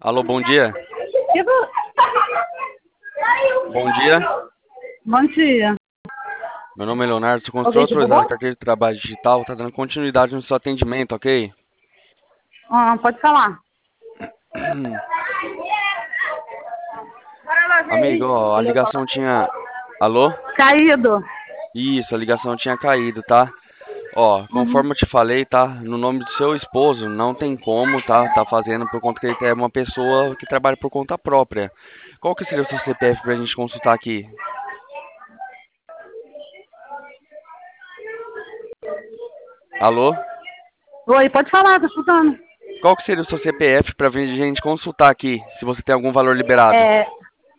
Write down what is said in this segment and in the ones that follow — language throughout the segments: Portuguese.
Alô, bom dia. Bom dia. Bom dia. Meu nome é Leonardo, sou consultor Alguém autorizado divulgou? em carteira de trabalho digital, tá dando continuidade no seu atendimento, ok? Pode falar. Amigo, ó, a ligação tinha... Alô? Caído. Isso, a ligação tinha caído, tá? Ó, Uhum. conforme eu te falei, tá? No nome do seu esposo, não tem como, tá? Tá fazendo por conta que ele é uma pessoa que trabalha por conta própria. Qual que seria o seu CPF pra gente consultar aqui? Alô? Oi, pode falar, tô escutando. Qual que seria o seu CPF pra gente consultar aqui, se você tem algum valor liberado? É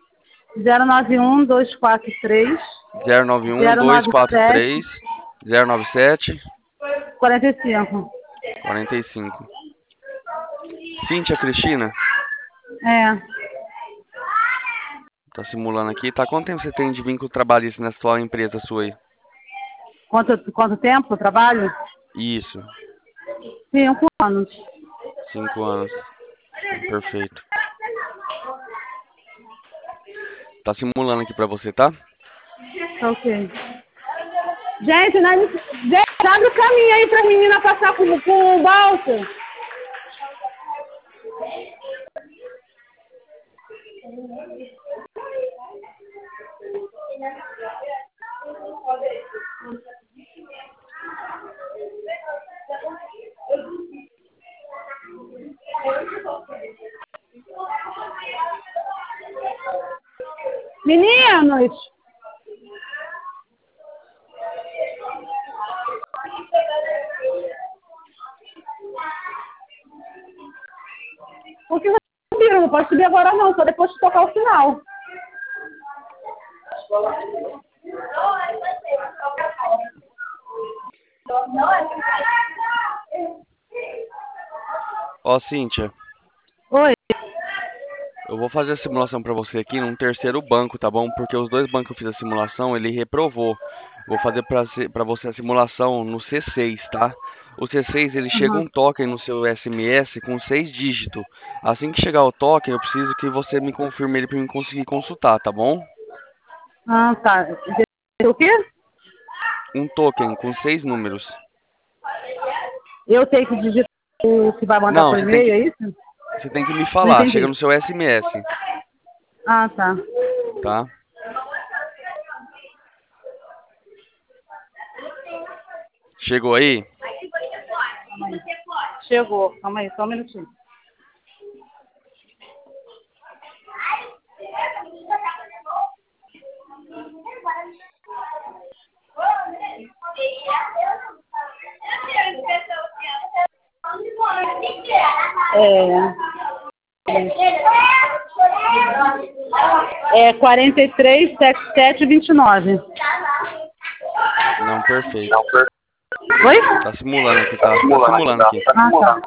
091-243 091 097 243 097 45. 45. Cíntia Cristina, É. tá simulando aqui. Tá, quanto tempo você tem de vínculo trabalhista nessa sua empresa sua aí? Quanto tempo eu trabalho? Isso, 5 anos. 5 anos. Perfeito. Tá simulando aqui pra você, tá? Ok. Gente, abre o caminho aí pra menina passar com o balsa. Meninos! Por que vocês subiram? Não pode subir agora não, só depois de tocar o sinal. Ó, Cíntia, Oi. eu vou fazer a simulação pra você aqui num terceiro banco, tá bom? Porque os dois bancos que eu fiz a simulação, ele reprovou. Vou fazer pra você a simulação no C6, tá? O C6, ele chega Uhum. um token no seu SMS com 6 dígitos. Assim que chegar o token, eu preciso que você me confirme ele pra mim conseguir consultar, tá bom? Ah, tá. O quê? Um token com 6 números. Eu tenho que digitar o que vai mandar Não, por e-mail, é isso? você tem que me Não falar. Chega entendi. no seu SMS, Ah, tá. tá? Chegou aí? Calma aí. Chegou. Calma aí, só um minutinho. É 437729. Não, perfeito. Oi? Tá simulando aqui, tá? Tá simulando aqui. Ah, tá.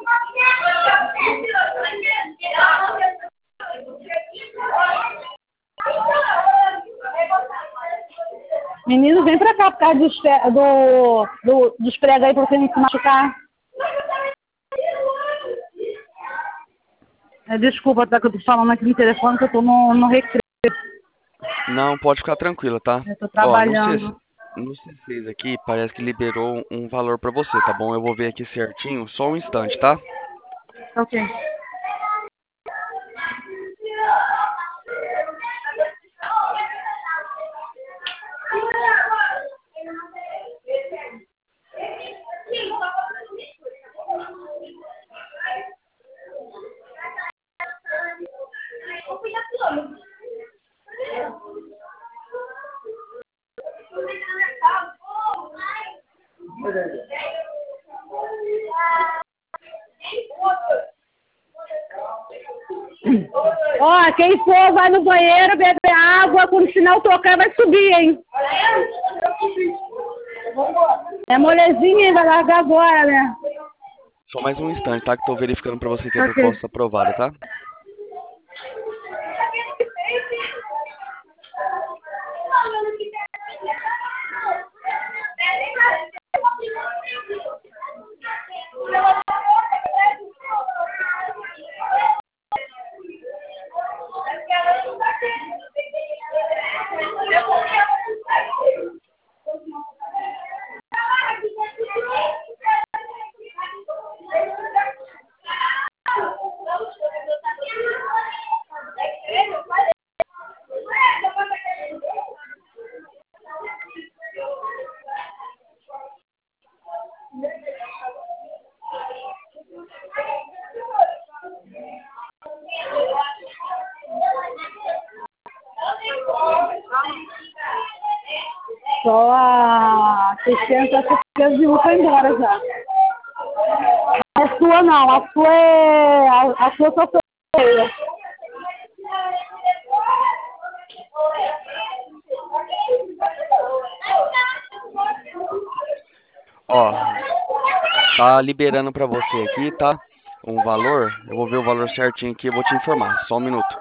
Menino, vem pra cá por causa dos pregos aí pra você não se machucar. Desculpa, tá, que eu tô falando aqui no telefone, que eu tô no recreio. Não, pode ficar tranquila, tá? Eu tô Ó, trabalhando. no C6 aqui, parece que liberou um valor pra você, tá bom? Eu vou ver aqui certinho, só um instante, tá? Ok. Ó, quem for, vai no banheiro, beber água, quando o sinal tocar, vai subir, hein? É molezinha, hein? Vai largar agora, né? Só mais um instante, tá? Que tô verificando pra você que a Ok. proposta aprovada, tá? Só a 601 foi embora já. A sua não, a sua é. A sua só foi feia. Ó, tá liberando pra você aqui, tá? Um valor. Eu vou ver o valor certinho aqui e vou te informar. Só um minuto.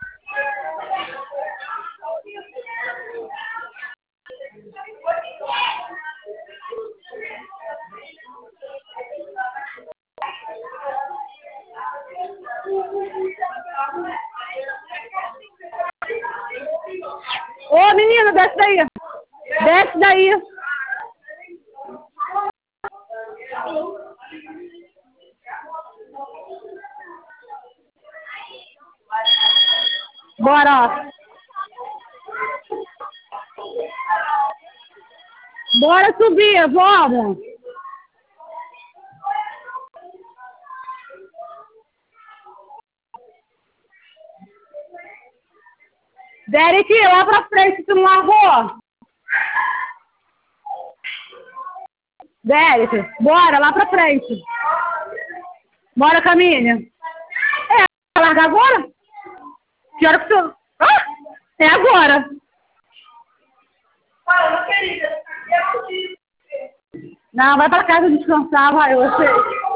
Ô, menina, desce daí. Desce daí. Bora, ó. Bora subir, vamos. Derek, lá pra frente, tu não largou? Derek, bora, lá pra frente. Bora, Camille. É, largar agora? Que hora que tu... Ah, é agora. Não, vai pra casa descansar, vai, eu sei.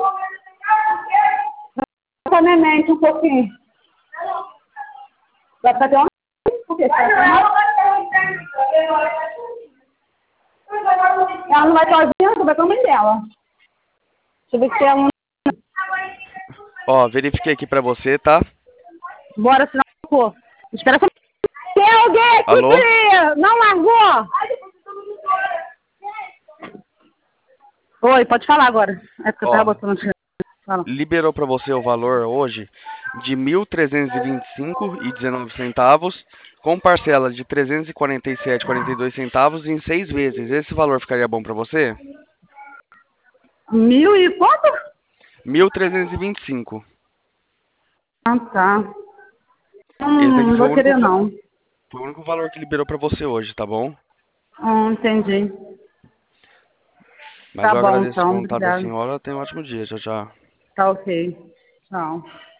Vai comer mente um pouquinho. Vai fazer uma... Por quê? Ela não vai sozinha, tu vai com a mãe dela. Deixa eu ver se ela... Ó, verifiquei aqui pra você, tá? Bora, senão eu vou. Espera só. Tem alguém aqui Alô? que não largou? Oi, pode falar agora. É porque eu tava Ó, botando... Fala. liberou pra você o valor hoje de R$ 1.325,19, com parcela de R$ 347,42 em 6 vezes. Esse valor ficaria bom pra você? 1000 e quanto? 1.325. Ah, tá. Esse aqui Não vou querer, não. foi o único valor que liberou pra você hoje, tá bom? Entendi. Mas Tá eu bom, agradeço o então. contato da Obrigada. senhora. Tenha um ótimo dia. Tchau, tchau. Tá ok. Tchau.